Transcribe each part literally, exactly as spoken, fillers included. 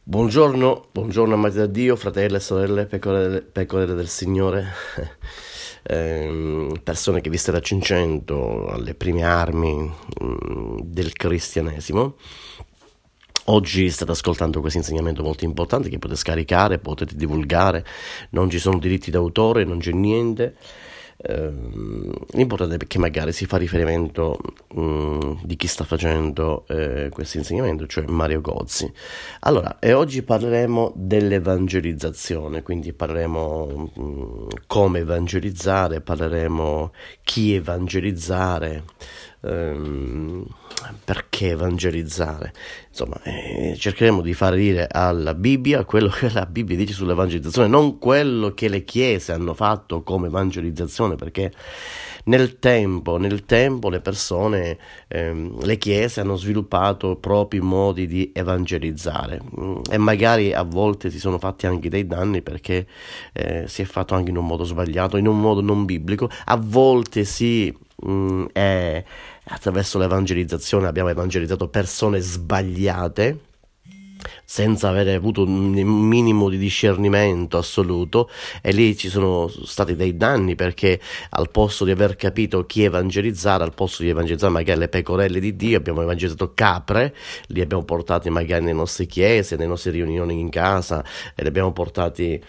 Buongiorno, buongiorno amati da Dio, fratelli e sorelle, pecore, pecore del Signore, eh, persone che vi state accingendo alle prime armi mh, del cristianesimo. Oggi state ascoltando questo insegnamento molto importante che potete scaricare, potete divulgare, non ci sono diritti d'autore, non c'è niente. Uh, l'importante è che magari si fa riferimento um, di chi sta facendo uh, questo insegnamento, cioè Mario Gozzi. Allora, e oggi parleremo dell'evangelizzazione, quindi parleremo um, come evangelizzare, parleremo chi evangelizzare, um, perché evangelizzare, insomma eh, cercheremo di fare dire alla Bibbia quello che la Bibbia dice sull'evangelizzazione, non quello che le chiese hanno fatto come evangelizzazione, perché nel tempo, nel tempo le persone, ehm, le chiese hanno sviluppato propri modi di evangelizzare e magari a volte si sono fatti anche dei danni perché eh, si è fatto anche in un modo sbagliato, in un modo non biblico, a volte si mh, è attraverso l'evangelizzazione abbiamo evangelizzato persone sbagliate senza avere avuto un minimo di discernimento assoluto, e lì ci sono stati dei danni perché al posto di aver capito chi evangelizzare, al posto di evangelizzare magari le pecorelle di Dio, abbiamo evangelizzato capre, li abbiamo portati magari nelle nostre chiese, nelle nostre riunioni in casa, e li abbiamo portati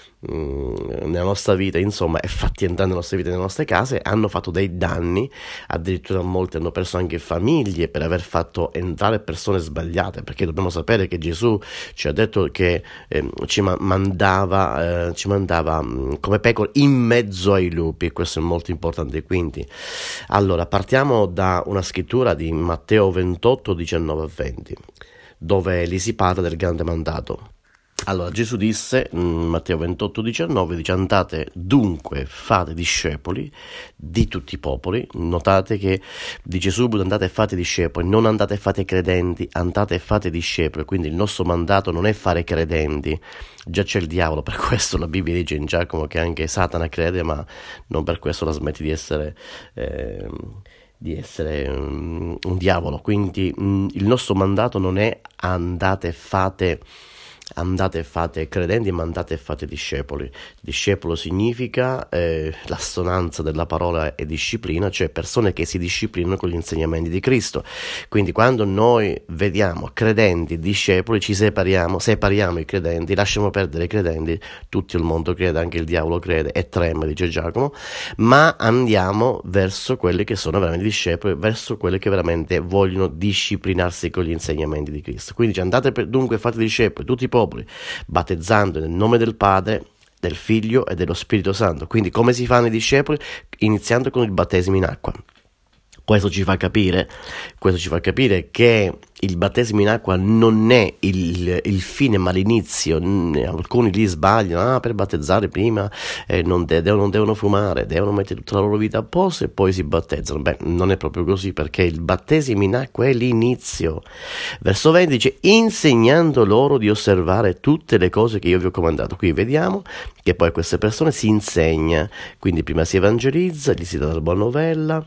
mh, nella nostra vita, insomma, e fatti entrare nella nostra vita, nelle nostre case, hanno fatto dei danni, addirittura molti hanno perso anche famiglie per aver fatto entrare persone sbagliate, perché dobbiamo sapere che Gesù ci ha detto che eh, ci ma- mandava, eh, ci mandava mh, come pecore in mezzo ai lupi, e questo è molto importante. Quindi, allora, partiamo da una scrittura di Matteo ventotto, diciannove a venti, dove lì si parla del grande mandato. Allora, Gesù disse, in Matteo ventotto, diciannove, dice: andate dunque, fate discepoli di tutti i popoli. Notate che dice subito: andate e fate discepoli, non andate e fate credenti, andate e fate discepoli. Quindi il nostro mandato non è fare credenti, già c'è il diavolo, per questo la Bibbia dice in Giacomo che anche Satana crede, ma non per questo la smetti di essere... Eh, di essere um, un diavolo. Quindi um, il nostro mandato non è andate e fate andate e fate credenti, ma andate e fate discepoli. Discepolo significa eh, l'assonanza della parola è disciplina, cioè persone che si disciplinano con gli insegnamenti di Cristo. Quindi quando noi vediamo credenti, discepoli, ci separiamo, separiamo i credenti, lasciamo perdere i credenti, tutto il mondo crede, anche il diavolo crede e trema, dice Giacomo, ma andiamo verso quelli che sono veramente discepoli, verso quelli che veramente vogliono disciplinarsi con gli insegnamenti di Cristo. Quindi cioè, andate per, dunque fate discepoli, tutti i popoli, battezzando nel nome del Padre, del Figlio e dello Spirito Santo. Quindi come si fanno i discepoli? Iniziando con il battesimo in acqua. Questo ci fa capire, questo ci fa capire che il battesimo in acqua non è il, il fine ma l'inizio. Alcuni lì sbagliano: ah, per battezzare prima eh, non, de- non devono fumare, devono mettere tutta la loro vita a posto e poi si battezzano. Beh, non è proprio così, perché il battesimo in acqua è l'inizio. Verso venti dice: insegnando loro di osservare tutte le cose che io vi ho comandato. Qui vediamo che poi a queste persone si insegna, quindi prima si evangelizza, gli si dà la buona novella,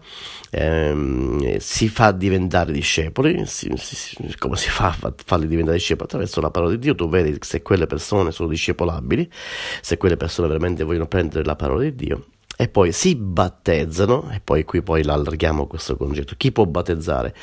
ehm, si fa diventare discepoli. si, si come si fa a farli diventare discepoli? Attraverso la parola di Dio. Tu vedi se quelle persone sono discepolabili, se quelle persone veramente vogliono prendere la parola di Dio, e poi si battezzano. E poi qui poi allarghiamo questo concetto: chi può battezzare?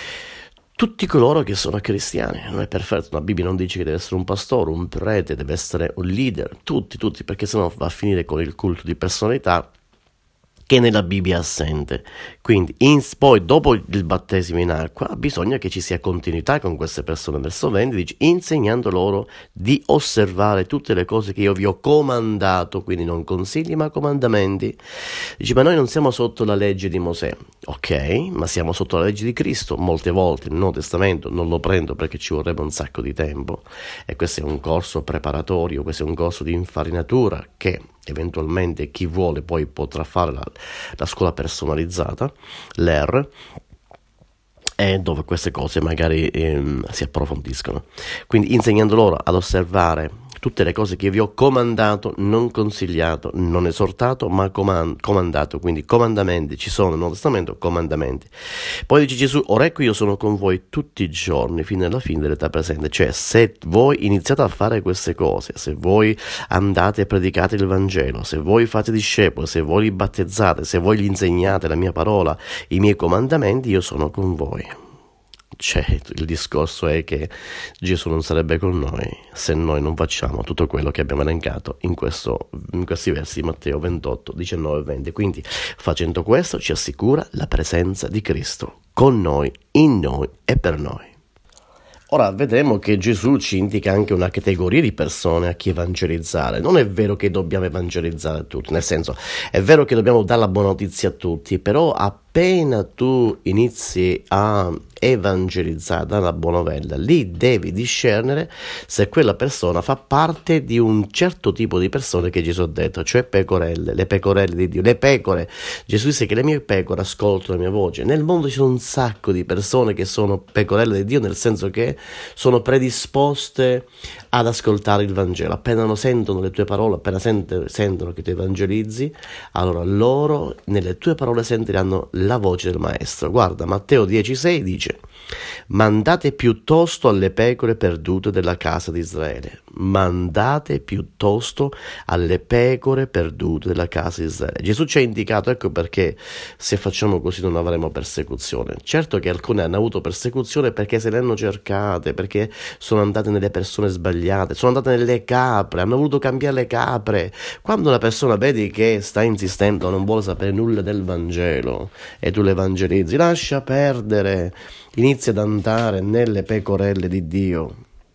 Tutti coloro che sono cristiani. Non è perfetto, la Bibbia non dice che deve essere un pastore, un prete, deve essere un leader, tutti, tutti, perché sennò va a finire con il culto di personalità che nella Bibbia è assente. Quindi in, poi dopo il battesimo in acqua bisogna che ci sia continuità con queste persone. Verso venti dice: insegnando loro di osservare tutte le cose che io vi ho comandato, quindi non consigli ma comandamenti. Dice: ma noi non siamo sotto la legge di Mosè. Ok, ma siamo sotto la legge di Cristo. Molte volte il Nuovo Testamento non lo prendo perché ci vorrebbe un sacco di tempo, e questo è un corso preparatorio, questo è un corso di infarinatura che eventualmente chi vuole poi potrà fare la, la scuola personalizzata, l'E R, e dove queste cose magari ehm, si approfondiscono. Quindi insegnando loro ad osservare tutte le cose che vi ho comandato, non consigliato, non esortato, ma comand- comandato. Quindi comandamenti, ci sono nel Nuovo Testamento comandamenti. Poi dice Gesù, ora ecco io sono con voi tutti i giorni fino alla fine dell'età presente. Cioè, se voi iniziate a fare queste cose, se voi andate e predicate il Vangelo, se voi fate discepoli, se voi li battezzate, se voi gli insegnate la mia parola, i miei comandamenti, io sono con voi. Cioè, il discorso è che Gesù non sarebbe con noi se noi non facciamo tutto quello che abbiamo elencato in, questo, in questi versi, Matteo ventotto, diciannove e venti. Quindi, facendo questo, ci assicura la presenza di Cristo con noi, in noi e per noi. Ora vedremo che Gesù ci indica anche una categoria di persone a chi evangelizzare. Non è vero che dobbiamo evangelizzare tutti, nel senso, è vero che dobbiamo dare la buona notizia a tutti, però appena tu inizi a evangelizzare, dare la buona novella, lì devi discernere se quella persona fa parte di un certo tipo di persone che Gesù ha detto, cioè pecorelle, le pecorelle di Dio, le pecore. Gesù dice che le mie pecore ascoltano la mia voce. Nel mondo ci sono un sacco di persone che sono pecorelle di Dio, nel senso che sono predisposte ad ascoltare il Vangelo. Appena sentono le tue parole, appena sent- sentono che tu evangelizzi, allora loro nelle tue parole sentiranno la voce del Maestro. Guarda, Matteo dieci sei dice: mandate piuttosto alle pecore perdute della casa di Israele. Mandate piuttosto alle pecore perdute della casa di Israele. Gesù ci ha indicato, ecco perché se facciamo così non avremo persecuzione. Certo che alcune hanno avuto persecuzione perché se le hanno cercate, perché sono andate nelle persone sbagliate, sono andate nelle capre, hanno voluto cambiare le capre. Quando una persona vedi che sta insistendo, non vuole sapere nulla del Vangelo e tu l'evangelizzi, lascia perdere, inizia ad andare nelle pecorelle di Dio.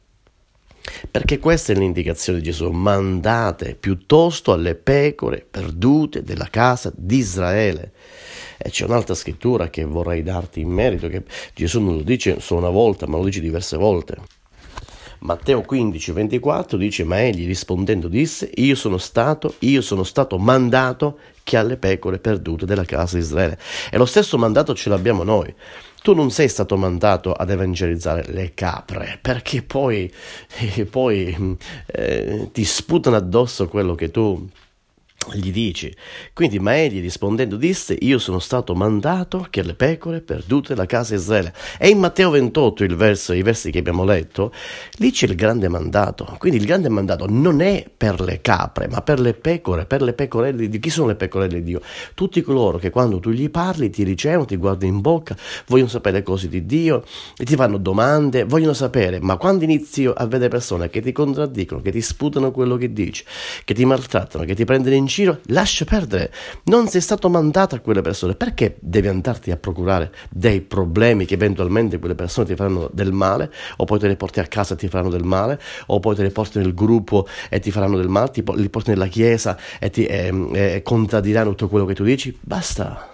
Perché questa è l'indicazione di Gesù: mandate piuttosto alle pecore perdute della casa di Israele. E c'è un'altra scrittura che vorrei darti in merito, che Gesù non lo dice solo una volta, ma lo dice diverse volte. Matteo quindici ventiquattro dice: ma egli rispondendo disse: io sono stato, io sono stato mandato che alle pecore perdute della casa di Israele. E lo stesso mandato ce l'abbiamo noi. Tu non sei stato mandato ad evangelizzare le capre, perché poi, eh, poi eh, ti sputano addosso quello che tu gli dici. Quindi, ma egli rispondendo disse: io sono stato mandato che le pecore perdute della casa di Israele. E in Matteo ventotto, il verso, i versi che abbiamo letto, lì c'è il grande mandato. Quindi il grande mandato non è per le capre, ma per le pecore, per le pecorelle di Dio. Chi sono le pecorelle di Dio? Tutti coloro che quando tu gli parli ti ricevono, ti guardano in bocca, vogliono sapere le cose di Dio e ti fanno domande, vogliono sapere. Ma quando inizi a vedere persone che ti contraddicono, che ti sputano quello che dici, che ti maltrattano, che ti prendono in giro, lascia perdere. Non sei stato mandato a quelle persone. Perché devi andarti a procurare dei problemi che eventualmente quelle persone ti faranno del male, o poi te le porti a casa e ti faranno del male, o poi te le porti nel gruppo e ti faranno del male, ti li porti nella chiesa e ti eh, eh, contraddiranno tutto quello che tu dici? Basta.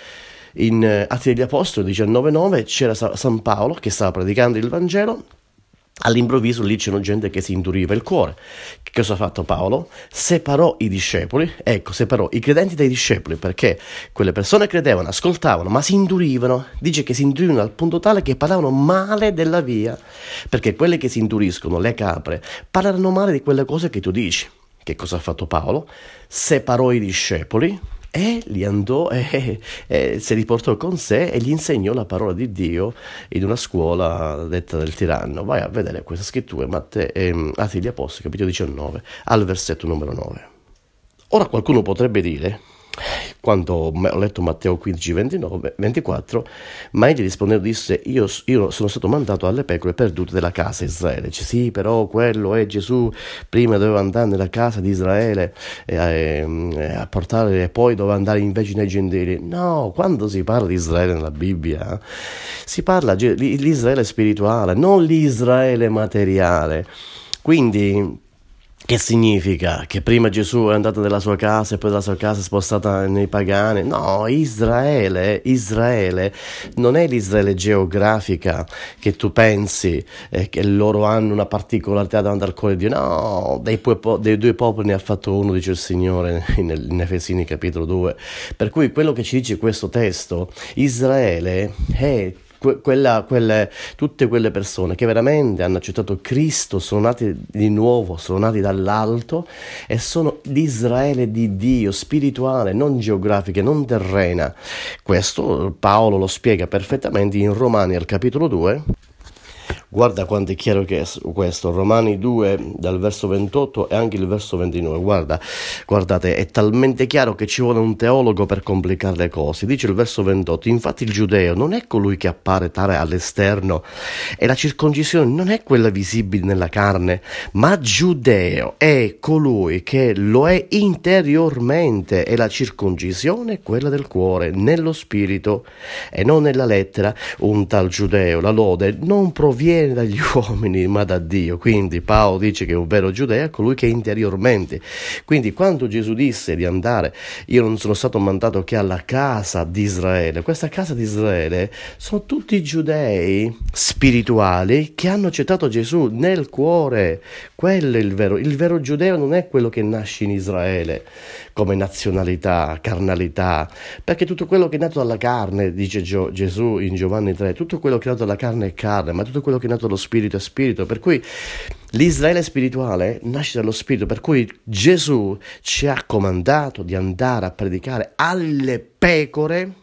In eh, Atti degli Apostoli diciannove nove c'era San Paolo che stava predicando il Vangelo. All'improvviso lì c'era gente che si induriva il cuore. Che cosa ha fatto Paolo? Separò i discepoli, ecco, separò i credenti dai discepoli, perché quelle persone credevano, ascoltavano, ma si indurivano. Dice che si indurivano al punto tale che parlavano male della via, perché quelle che si induriscono, le capre, parlano male di quelle cose che tu dici. Che cosa ha fatto Paolo? Separò i discepoli e li andò e, e se li portò con sé e gli insegnò la parola di Dio in una scuola detta del tiranno. Vai a vedere questa scrittura, Matteo, eh, Atti degli Apostoli, capitolo diciannove, al versetto numero nove. Ora qualcuno potrebbe dire, quando ho letto Matteo quindici ventinove, ventiquattro, ma egli rispondendo disse: io, io sono stato mandato alle pecore perdute della casa di Israele. Dice, sì, però quello è Gesù, prima doveva andare nella casa di Israele e, e, a portare, e poi doveva andare invece nei gentili. No, quando si parla di Israele nella Bibbia si parla di l'Israele spirituale, non l'Israele materiale. Quindi che significa? Che prima Gesù è andato nella sua casa e poi dalla sua casa è spostata nei pagani? No, Israele, Israele non è l'Israele geografica che tu pensi eh, che loro hanno una particolarità davanti al cuore di Dio. No, dei, dei due popoli ne ha fatto uno, dice il Signore in, in Efesini capitolo due. Per cui quello che ci dice questo testo, Israele è que- quella, quelle, tutte quelle persone che veramente hanno accettato Cristo, sono nati di nuovo, sono nati dall'alto e sono l'Israele di Dio, spirituale, non geografica, non terrena. Questo Paolo lo spiega perfettamente in Romani al capitolo due. Guarda quanto è chiaro che è questo, Romani due dal verso ventotto e anche il verso ventinove, guarda, guardate, è talmente chiaro che ci vuole un teologo per complicare le cose. Dice il verso ventotto, infatti il giudeo non è colui che appare tale all'esterno e la circoncisione non è quella visibile nella carne, ma giudeo è colui che lo è interiormente e la circoncisione è quella del cuore, nello spirito e non nella lettera. Un tal giudeo, la lode, non proviene dagli uomini ma da Dio. Quindi Paolo dice che un vero giudeo è colui che è interiormente. Quindi quando Gesù disse di andare, io non sono stato mandato che alla casa di Israele, questa casa di Israele sono tutti giudei spirituali che hanno accettato Gesù nel cuore. Quello è il vero, il vero giudeo non è quello che nasce in Israele come nazionalità, carnalità, perché tutto quello che è nato dalla carne, dice Gio, Gesù in Giovanni tre, tutto quello che è nato dalla carne è carne, ma tutto quello che è nato dallo spirito è spirito, per cui l'Israele spirituale nasce dallo spirito, per cui Gesù ci ha comandato di andare a predicare alle pecore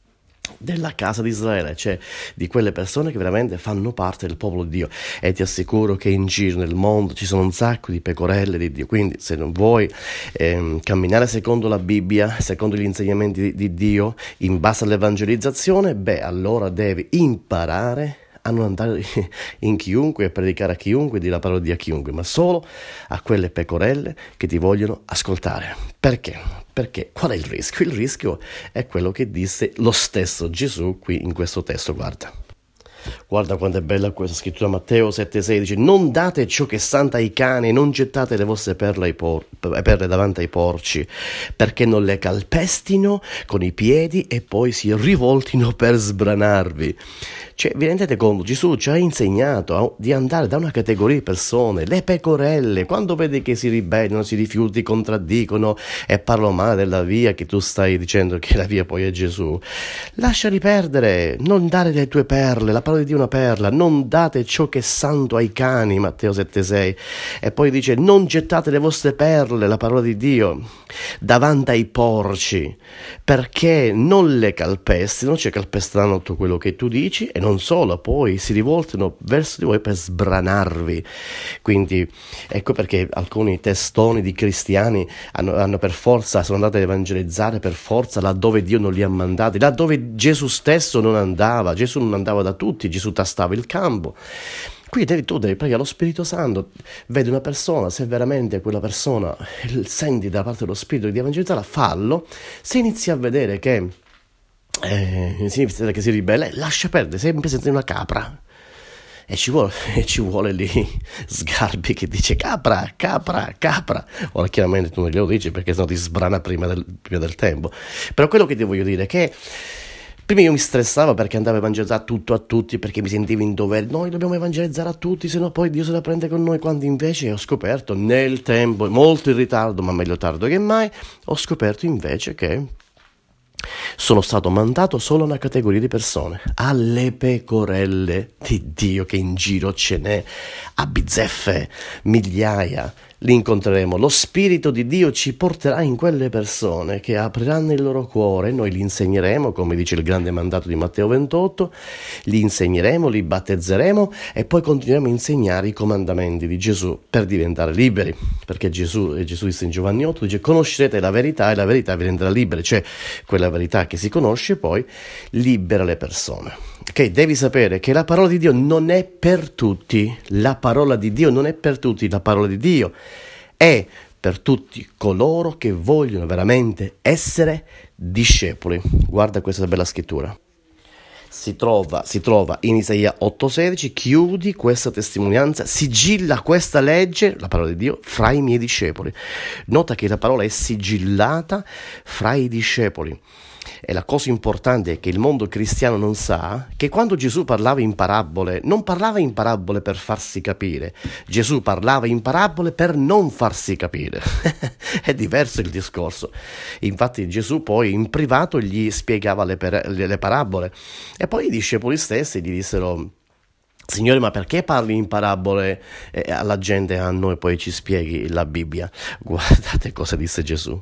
della casa di Israele, cioè di quelle persone che veramente fanno parte del popolo di Dio. E ti assicuro che in giro nel mondo ci sono un sacco di pecorelle di Dio, quindi se non vuoi ehm, camminare secondo la Bibbia, secondo gli insegnamenti di, di Dio, in base all'evangelizzazione, beh, allora devi imparare a non andare in chiunque e predicare a chiunque, dire la parola di a chiunque, ma solo a quelle pecorelle che ti vogliono ascoltare. Perché? Perché qual è il rischio? Il rischio è quello che disse lo stesso Gesù qui in questo testo, guarda. Guarda quanto è bella questa scrittura, Matteo sette sedici, non date ciò che è santo ai cani, non gettate le vostre perle, ai por- perle davanti ai porci, perché non le calpestino con i piedi e poi si rivoltino per sbranarvi. Cioè, vi rendete conto? Gesù ci ha insegnato di andare da una categoria di persone, le pecorelle, quando vedi che si ribellano, si rifiuti, contraddicono e parlano male della via che tu stai dicendo che la via poi è Gesù, lasciali perdere, non dare le tue perle, la parola di Dio è una perla, non date ciò che è santo ai cani, Matteo sette sei, e poi dice non gettate le vostre perle, la parola di Dio, davanti ai porci, perché non le calpestino, cioè calpesteranno tutto quello che tu dici e non solo, poi si rivoltano verso di voi per sbranarvi. Quindi ecco perché alcuni testoni di cristiani hanno, hanno per forza, sono andati ad evangelizzare per forza laddove Dio non li ha mandati, laddove Gesù stesso non andava. Gesù non andava da tutti, Gesù tastava il campo. Qui devi, tu devi pregare lo Spirito Santo, vedi una persona, se veramente quella persona senti da parte dello Spirito di evangelizzare, fallo. Se inizi a vedere che Eh, significa che si ribella, lascia perdere, sempre senza una capra e ci vuole, e ci vuole lì Sgarbi che dice capra, capra, capra. Ora chiaramente tu non glielo dici perché sennò ti sbrana prima del, prima del tempo, però quello che ti voglio dire è che prima io mi stressavo perché andavo a evangelizzare tutto a tutti, perché mi sentivo in dovere, noi dobbiamo evangelizzare a tutti, se no poi Dio se la prende con noi, quando invece ho scoperto nel tempo, molto in ritardo, ma meglio tardo che mai, ho scoperto invece che sono stato mandato solo a una categoria di persone, alle pecorelle di Dio, che in giro ce n'è a bizzeffe, migliaia. Li incontreremo, lo Spirito di Dio ci porterà in quelle persone che apriranno il loro cuore, noi li insegneremo, come dice il grande mandato di Matteo ventotto, li insegneremo, li battezzeremo e poi continueremo a insegnare i comandamenti di Gesù per diventare liberi, perché Gesù, Gesù disse in Giovanni otto, dice conoscerete la verità e la verità vi renderà liberi, cioè quella verità che si conosce poi libera le persone. Ok, devi sapere che la parola di Dio non è per tutti, la parola di Dio non è per tutti, la parola di Dio è per tutti coloro che vogliono veramente essere discepoli. Guarda questa bella scrittura. Si trova, si trova in Isaia otto sedici, chiudi questa testimonianza, sigilla questa legge, la parola di Dio, fra i miei discepoli. Nota che la parola è sigillata fra i discepoli. E la cosa importante è che il mondo cristiano non sa che quando Gesù parlava in parabole, non parlava in parabole per farsi capire, Gesù parlava in parabole per non farsi capire. È diverso il discorso. Infatti Gesù poi in privato gli spiegava le, per- le parabole e poi i discepoli stessi gli dissero: Signore, ma perché parli in parabole eh, alla gente, a noi poi ci spieghi la Bibbia? Guardate cosa disse Gesù.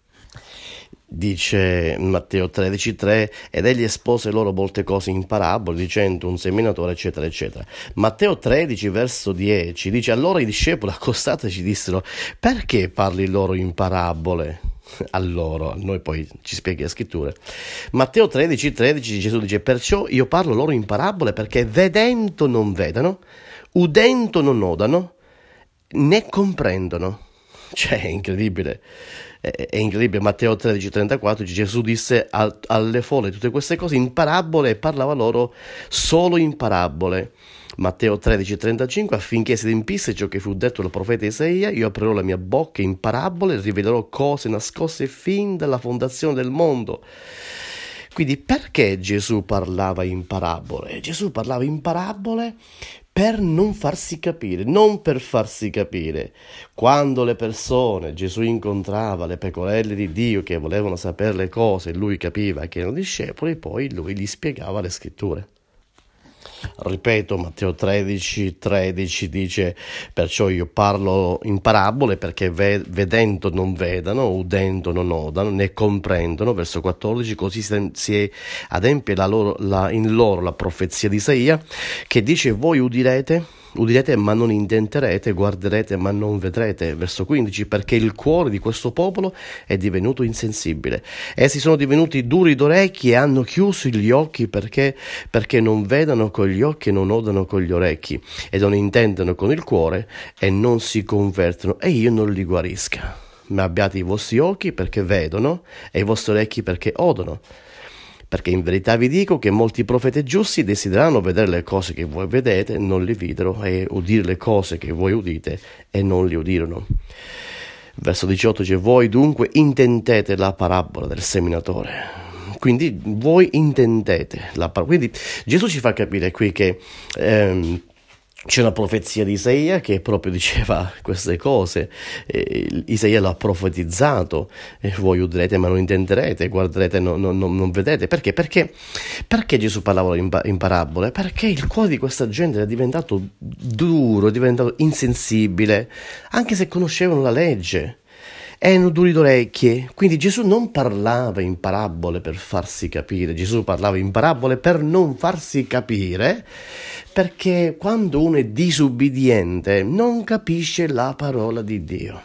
Dice Matteo tredici tre, ed egli espose loro molte cose in parabole, dicendo un seminatore, eccetera, eccetera. Matteo tredici, verso dieci, dice: allora i discepoli accostati dissero: perché parli loro in parabole? A loro, a noi poi ci spiega le scritture. Matteo tredici tredici, Gesù dice: perciò io parlo loro in parabole, perché vedendo non vedano, udendo non odano, né comprendono. Cioè, è incredibile. È incredibile. Matteo tredici trentaquattro, Gesù disse a, alle folle tutte queste cose in parabole e parlava loro solo in parabole. Matteo tredici trentacinque, affinché si adempisse ciò che fu detto dal profeta Isaia: io aprirò la mia bocca in parabole e rivelerò cose nascoste fin dalla fondazione del mondo. Quindi perché Gesù parlava in parabole? Gesù parlava in parabole per non farsi capire, non per farsi capire. Quando le persone, Gesù incontrava le pecorelle di Dio che volevano sapere le cose, lui capiva che erano discepoli, poi lui gli spiegava le scritture. Ripeto, Matteo tredici tredici dice: perciò io parlo in parabole, perché vedendo non vedano, udendo non odano, né comprendono. Verso quattordici, così si adempie la loro, la, in loro la profezia di Isaia, che dice: voi udirete Udirete ma non intenderete, guarderete ma non vedrete. Verso quindici, perché il cuore di questo popolo è divenuto insensibile. Essi sono divenuti duri d'orecchi e hanno chiuso gli occhi perché, perché non vedano con gli occhi e non odano con gli orecchi e non intendono con il cuore e non si convertono e io non li guarisca. Ma abbiate i vostri occhi perché vedono e i vostri orecchi perché odono. Perché in verità vi dico che molti profeti giusti desiderano vedere le cose che voi vedete e non le videro, e udire le cose che voi udite e non le udirono. Verso diciotto dice: voi dunque intendete la parabola del seminatore. Quindi voi intendete la parabola. Quindi Gesù ci fa capire qui che ehm, c'è una profezia di Isaia che proprio diceva queste cose. eh, Isaia l'ha profetizzato: eh, voi udrete ma non intenderete, guarderete e non, non, non vedete. Perché? Perché? Perché Gesù parlava in, in parabole? Perché il cuore di questa gente era diventato duro, è diventato insensibile, anche se conoscevano la legge. Erano duri d'orecchie. Quindi Gesù non parlava in parabole per farsi capire, Gesù parlava in parabole per non farsi capire, perché quando uno è disubbidiente non capisce la parola di Dio.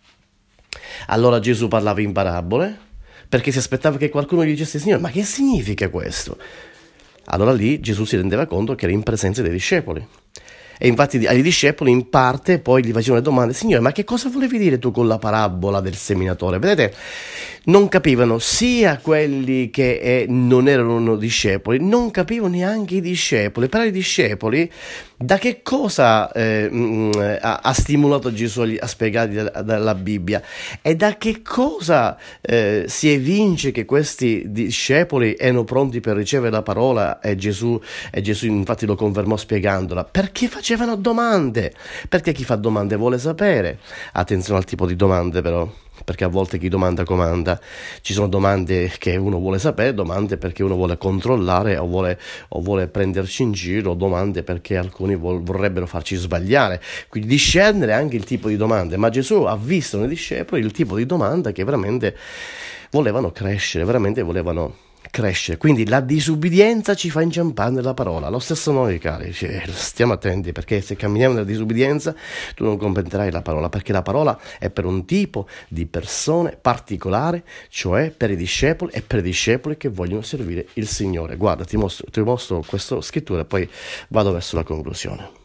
Allora Gesù parlava in parabole perché si aspettava che qualcuno gli dicesse: Signore, ma che significa questo? Allora lì Gesù si rendeva conto che era in presenza dei discepoli. E infatti ai discepoli in parte poi gli facevano le domande: Signore, ma che cosa volevi dire tu con la parabola del seminatore? Vedete, non capivano sia quelli che eh, non erano discepoli, non capivano neanche i discepoli. Però i discepoli, da che cosa eh, mh, ha, ha stimolato Gesù a spiegare dalla, dalla Bibbia? E da che cosa eh, si evince che questi discepoli erano pronti per ricevere la parola? E Gesù, e Gesù infatti lo confermò spiegandola: perché facevano domande, perché chi fa domande vuole sapere. Attenzione al tipo di domande però, perché a volte chi domanda comanda. Ci sono domande che uno vuole sapere, domande perché uno vuole controllare o vuole, o vuole prenderci in giro, domande perché alcuni vol- vorrebbero farci sbagliare. Quindi discernere anche il tipo di domande. Ma Gesù ha visto nei discepoli il tipo di domanda che veramente volevano crescere, veramente volevano crescere. Quindi la disubbidienza ci fa inciampare nella parola. Lo stesso noi, cari, cioè, stiamo attenti, perché se camminiamo nella disubbidienza tu non comprenderai la parola, perché la parola è per un tipo di persone particolare, cioè per i discepoli e per i discepoli che vogliono servire il Signore. Guarda, ti mostro, ti mostro questa scrittura e poi vado verso la conclusione.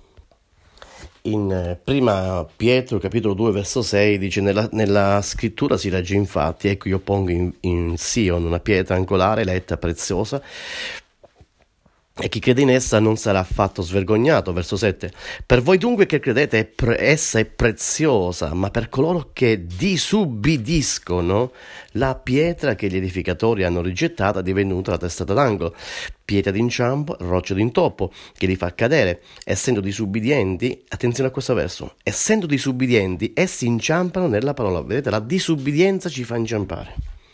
In prima Pietro capitolo due verso sei dice: nella, nella scrittura si legge infatti: ecco, io pongo in, in Sion una pietra angolare eletta preziosa, e chi crede in essa non sarà affatto svergognato. Verso sette. Per voi dunque che credete, è pre- essa è preziosa, ma per coloro che disubbidiscono, la pietra che gli edificatori hanno rigettata è divenuta la testata d'angolo, pietra d'inciampo, roccia d'intoppo, che li fa cadere. Essendo disubbidienti, attenzione a questo verso, essendo disubbidienti, essi inciampano nella parola. Vedete, la disubbidienza ci fa inciampare.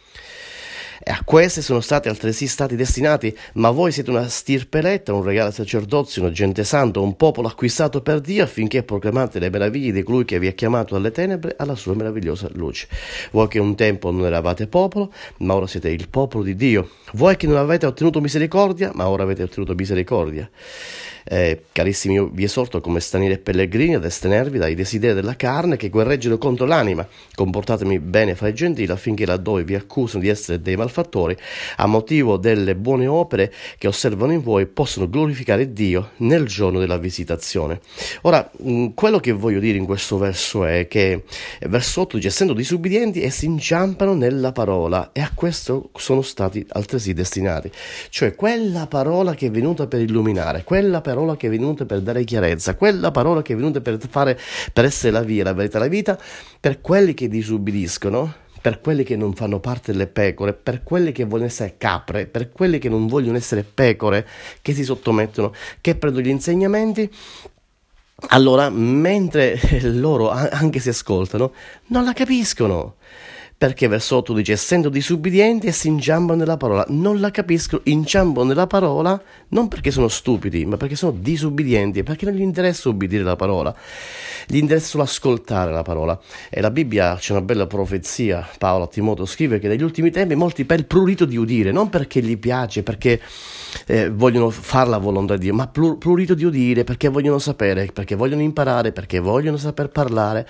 E a queste sono stati altresì stati destinati, ma voi siete una stirpe eletta, un regale sacerdozio, una gente santa, un popolo acquistato per Dio, affinché proclamate le meraviglie di colui che vi ha chiamato dalle tenebre alla sua meravigliosa luce. Voi che un tempo non eravate popolo, ma ora siete il popolo di Dio. Voi che non avete ottenuto misericordia, ma ora avete ottenuto misericordia. Eh, carissimi, io vi esorto come stranieri e pellegrini ad astenervi dai desideri della carne che guerreggiano contro l'anima. Comportatemi bene fra i gentili, affinché laddove vi accusano di essere dei malfattori, a motivo delle buone opere che osservano in voi, possano glorificare Dio nel giorno della visitazione. Ora, mh, quello che voglio dire in questo verso è che verso otto dice: essendo disubbidienti, essi inciampano nella parola, e a questo sono stati altresì destinati. Cioè, quella parola che è venuta per illuminare, quella parola che è venuta per dare chiarezza, quella parola che è venuta per fare, per essere la via, la verità, la vita, per quelli che disubbidiscono, per quelli che non fanno parte delle pecore, per quelli che vogliono essere capre, per quelli che non vogliono essere pecore, che si sottomettono, che prendono gli insegnamenti. Allora, mentre loro, anche se ascoltano, non la capiscono. Perché verso otto dice: essendo disubbidienti, essi inciampano nella parola. Non la capiscono, inciampano nella parola non perché sono stupidi, ma perché sono disubbidienti, perché non gli interessa ubbidire la parola, gli interessa solo ascoltare la parola. E la Bibbia c'è una bella profezia. Paolo a Timoteo scrive che negli ultimi tempi molti per il prurito di udire, non perché gli piace, perché eh, vogliono fare la volontà di Dio, ma plur- prurito di udire perché vogliono sapere, perché vogliono imparare, perché vogliono saper parlare.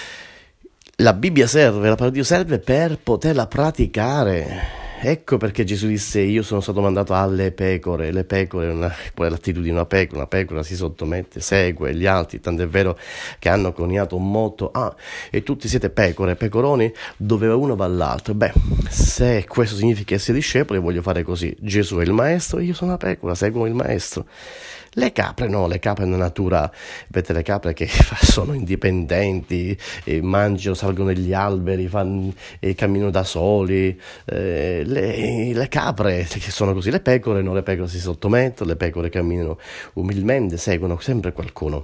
La Bibbia serve, la parola di Dio serve per poterla praticare. Ecco perché Gesù disse: io sono stato mandato alle pecore. Le pecore, una, qual è l'attitudine di una pecora? Una pecora si sottomette, segue gli altri, tanto è vero che hanno coniato un motto: ah, e tutti siete pecore, pecoroni, dove uno va all'altro. Beh, se questo significa essere discepoli, voglio fare così: Gesù è il maestro, io sono una pecora, seguo il maestro. Le capre no, le capre nella natura, vedete le capre che sono indipendenti, eh, mangiano, salgono negli alberi, fanno, eh, camminano da soli, eh, le, le capre che sono così, le pecore no, le pecore si sottomettono, le pecore camminano umilmente, seguono sempre qualcuno.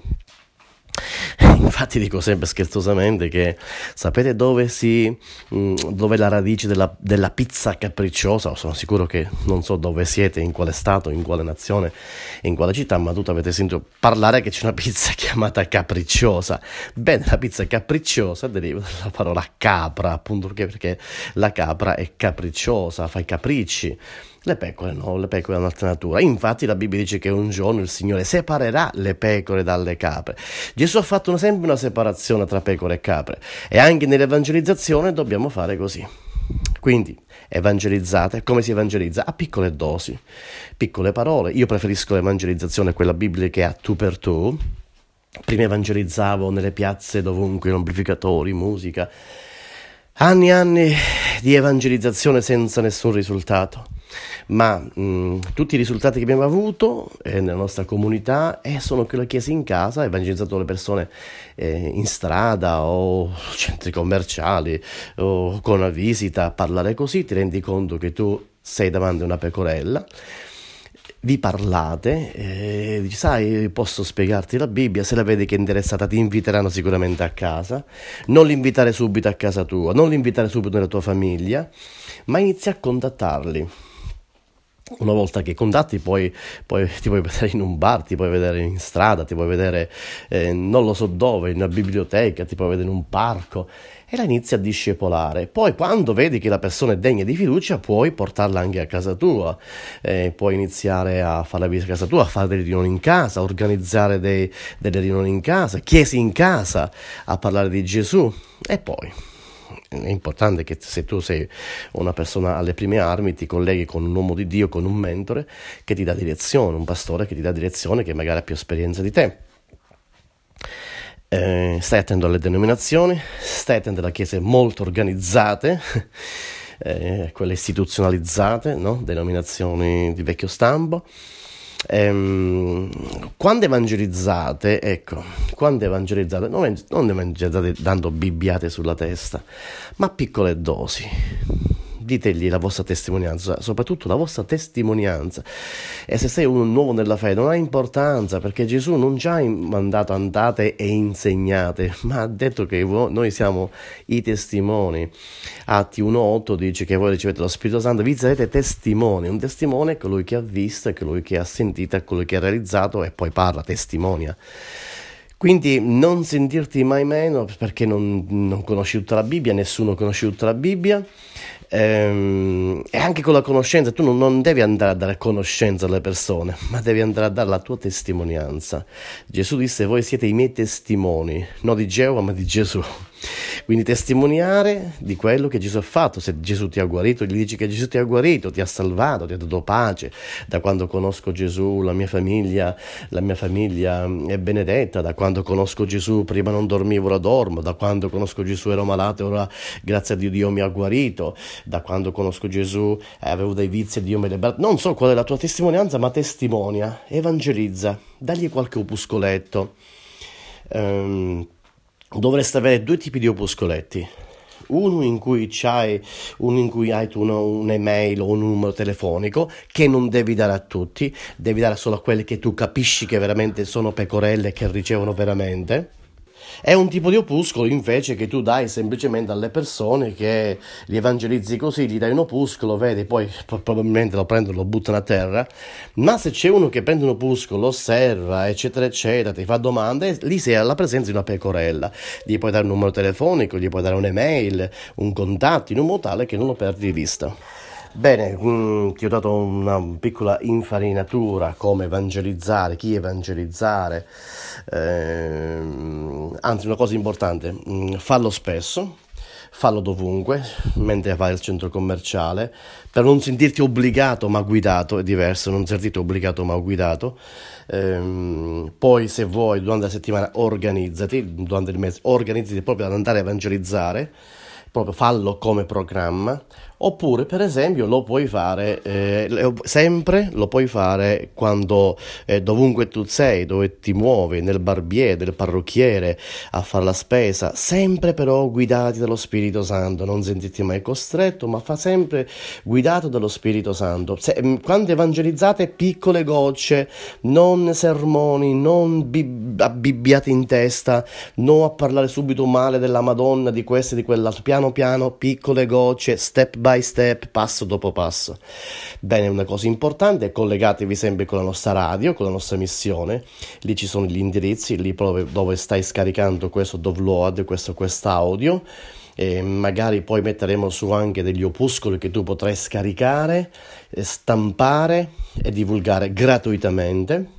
Infatti dico sempre scherzosamente che sapete dove si mh, dove è la radice della, della pizza capricciosa? Sono sicuro che non so dove siete, in quale stato, in quale nazione, in quale città, ma tutti avete sentito parlare che c'è una pizza chiamata capricciosa. Bene, la pizza capricciosa deriva dalla parola capra, appunto perché, perché la capra è capricciosa, fa i capricci. Le pecore no, le pecore hanno un'altra natura. Infatti la Bibbia dice che un giorno il Signore separerà le pecore dalle capre. Gesù ha fatto sempre una separazione tra pecore e capre, e anche nell'evangelizzazione dobbiamo fare così. Quindi evangelizzate. Come si evangelizza? A piccole dosi, piccole parole. Io preferisco l'evangelizzazione, quella biblica, a tu per tu. Prima evangelizzavo nelle piazze, dovunque, amplificatori, musica. Anni e anni di evangelizzazione senza nessun risultato. Ma mh, tutti i risultati che abbiamo avuto eh, nella nostra comunità eh, sono che le chiese in casa, evangelizzato le persone eh, in strada o centri commerciali o con una visita, parlare così, ti rendi conto che tu sei davanti a una pecorella, vi parlate, eh, dici, sai, posso spiegarti la Bibbia, se la vedi che è interessata ti inviteranno sicuramente a casa. Non l'invitare subito a casa tua, non l'invitare subito nella tua famiglia, ma inizia a contattarli. Una volta che contatti poi, poi ti puoi vedere in un bar, ti puoi vedere in strada, ti puoi vedere eh, non lo so dove, in una biblioteca, ti puoi vedere in un parco, e la inizi a discepolare. Poi quando vedi che la persona è degna di fiducia puoi portarla anche a casa tua, eh, puoi iniziare a fare la visita a casa tua, a fare delle riunioni in casa, organizzare dei, delle riunioni in casa, chiesi in casa, a parlare di Gesù. E poi è importante che se tu sei una persona alle prime armi ti colleghi con un uomo di Dio, con un mentore che ti dà direzione, un pastore che ti dà direzione, che magari ha più esperienza di te. Eh, stai attento alle denominazioni, stai attento alle chiese molto organizzate, eh, quelle istituzionalizzate, no? Denominazioni di vecchio stampo. Ehm, quando evangelizzate, ecco, quando evangelizzate, non, non evangelizzate dando bibbiate sulla testa, ma piccole dosi. Ditegli la vostra testimonianza, soprattutto la vostra testimonianza. E se sei un nuovo nella fede non ha importanza, perché Gesù non ci ha mandato andate e insegnate, ma ha detto che noi siamo i testimoni. Atti uno otto dice che voi ricevete lo Spirito Santo, vi sarete testimoni. Un testimone è colui che ha visto, è colui che ha sentito, è colui che ha realizzato e poi parla, testimonia. Quindi non sentirti mai meno perché non, non conosci tutta la Bibbia, nessuno conosce tutta la Bibbia. Ehm, e anche con la conoscenza tu non, non devi andare a dare conoscenza alle persone, ma devi andare a dare la tua testimonianza. Gesù disse: voi siete i miei testimoni, non di Geova ma di Gesù. Quindi testimoniare di quello che Gesù ha fatto. Se Gesù ti ha guarito, gli dici che Gesù ti ha guarito, ti ha salvato, ti ha dato pace. Da quando conosco Gesù la mia famiglia, la mia famiglia è benedetta. Da quando conosco Gesù prima non dormivo, ora dormo. Da quando conosco Gesù ero malato, ora grazie a Dio Dio mi ha guarito. Da quando conosco Gesù eh, avevo dei vizi e Dio mi ha liberato. Non so qual è la tua testimonianza, ma testimonia, evangelizza, dagli qualche opuscoletto. Ehm, dovresti avere due tipi di opuscoletti. Uno in cui c'hai, uno in cui hai tu uno, un'email o un numero telefonico che non devi dare a tutti, devi dare solo a quelli che tu capisci che veramente sono pecorelle che ricevono veramente. È un tipo di opuscolo invece che tu dai semplicemente alle persone, che li evangelizzi così, gli dai un opuscolo, vedi, poi probabilmente lo prendono, lo buttano a terra. Ma se c'è uno che prende un opuscolo, lo osserva, eccetera eccetera, ti fa domande, lì sei alla presenza di una pecorella. Gli puoi dare un numero telefonico, gli puoi dare un'email, un contatto, in un modo tale che non lo perdi di vista. Bene, mh, ti ho dato una piccola infarinatura come evangelizzare, chi evangelizzare, ehm, anzi una cosa importante, mh, fallo spesso, fallo dovunque, mentre vai al centro commerciale, per non sentirti obbligato ma guidato, è diverso, non sentirti obbligato ma guidato. Ehm, poi se vuoi durante la settimana organizzati, durante il mese organizzati proprio ad andare a evangelizzare, proprio fallo come programma. Oppure per esempio lo puoi fare eh, sempre, lo puoi fare quando eh, dovunque tu sei, dove ti muovi, nel barbiere, del parrucchiere, a fare la spesa, sempre però guidati dallo Spirito Santo, non sentirti mai costretto, ma fa sempre guidato dallo Spirito Santo. Se, quando evangelizzate, piccole gocce, non sermoni, non bib- abbibbiate in testa, non a parlare subito male della Madonna, di questo e di quell'altro, piano piano, piccole gocce, step by by step, passo dopo passo. Bene, una cosa importante, collegatevi sempre con la nostra radio, con la nostra missione. Lì ci sono gli indirizzi, lì proprio dove stai scaricando questo download, questo quest'audio. E magari poi metteremo su anche degli opuscoli che tu potrai scaricare, stampare e divulgare gratuitamente.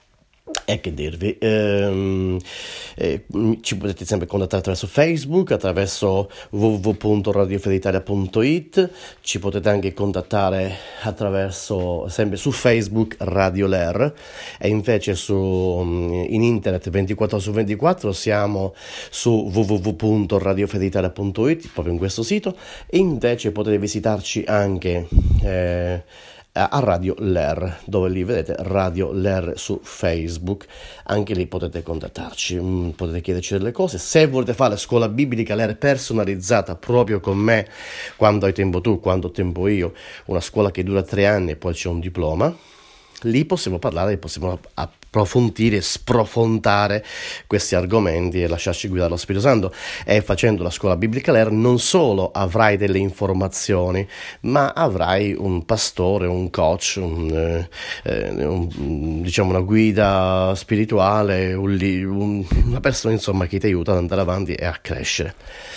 E che dirvi, ehm, eh, ci potete sempre contattare attraverso Facebook, attraverso w w w punto radio fede italia punto it, ci potete anche contattare attraverso, sempre su Facebook, Radio Ler, e invece su, in internet ventiquattro ore su ventiquattro siamo su w w w punto radio fede italia punto it, proprio in questo sito, e invece potete visitarci anche eh, a Radio Ler, dove lì vedete Radio Ler su Facebook, anche lì potete contattarci, mm, potete chiederci delle cose. Se volete fare scuola biblica Ler personalizzata proprio con me, quando hai tempo tu, quando ho tempo io, una scuola che dura tre anni e poi c'è un diploma, lì possiamo parlare, possiamo approfondire, sprofondare questi argomenti e lasciarci guidare dallo Spirito Santo. E facendo la scuola biblica Ler non solo avrai delle informazioni, ma avrai un pastore, un coach, un, eh, un, diciamo una guida spirituale, un, un, una persona insomma che ti aiuta ad andare avanti e a crescere.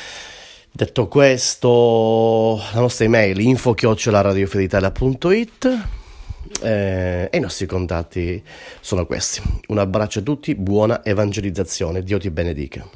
Detto questo, la nostra email info chiocciola radio fede italia punto it. Eh, e i nostri contatti sono questi. Un abbraccio a tutti, buona evangelizzazione, Dio ti benedica.